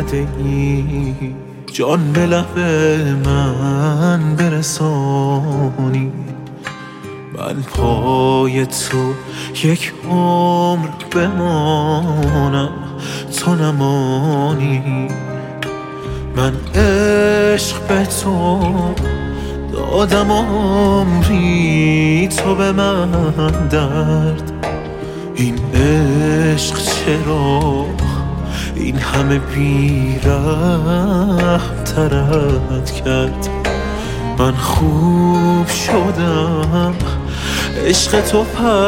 اومده ای جان به لب من برسانی. من پای تو یک عمر بمانم تو نمانی. من عشق به تو دادم عمری تو به من درد. این عشق چرا این همه بی‌رحم ترت کرد؟ من خوب شدم عشق تو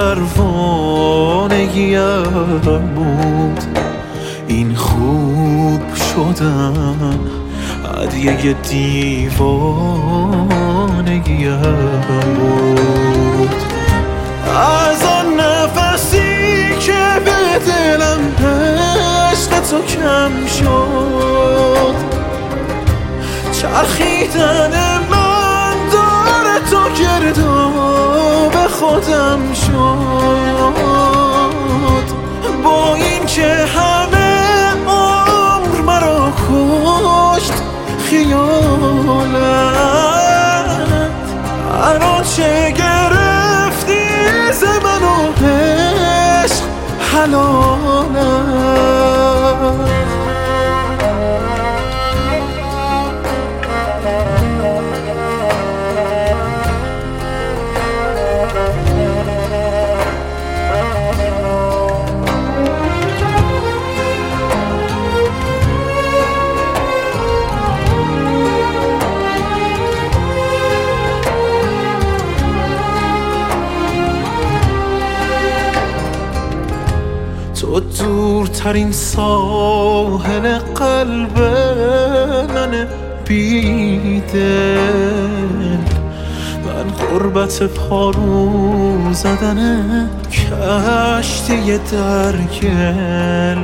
پروانگیم بود. این خوب شدن هدیه دیوانگیم بود. از آن نفسی که به دلم عشق تو کم شد، چرخیدن من داره تو گرداب خودم شد. با این که همه عمر مرا کشت خیالت، الان چه گرفتی ز من و عشق حلالت. تو دورترین ساحل قلب من بیدل، من غربت پارو زدن کشتی در گل.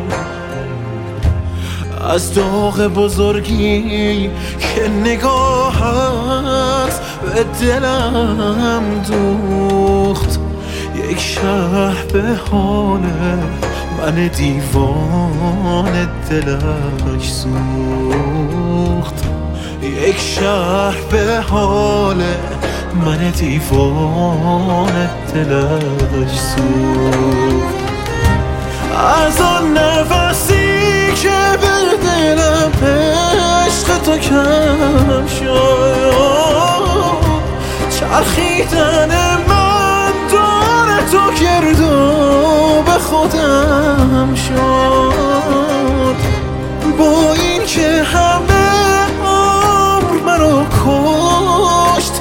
از داغ بزرگی که نگاهت به دلم دوخت، یک شهر به حال من دیوان دلش سوخت. یک شهر به حال من دیوان دلش سوخت. از آن نفسی که به دلم عشق تو کم شد، چرخیدن من دور تو گرداب خودم شد. با این که همه عمر مرا کشت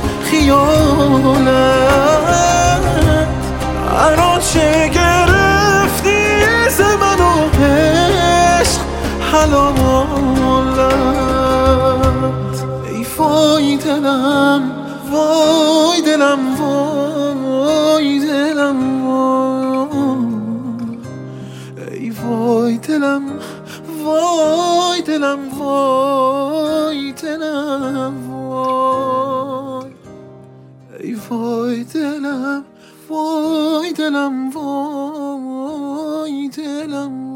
خیالت، الان چه گرفتی ز من و عشق حلالت. ای وای دلم وای دلم وای دلم وای، ای وای دلم وای دلم وای دلم وای، ای وای دلم وای دلم وای دلم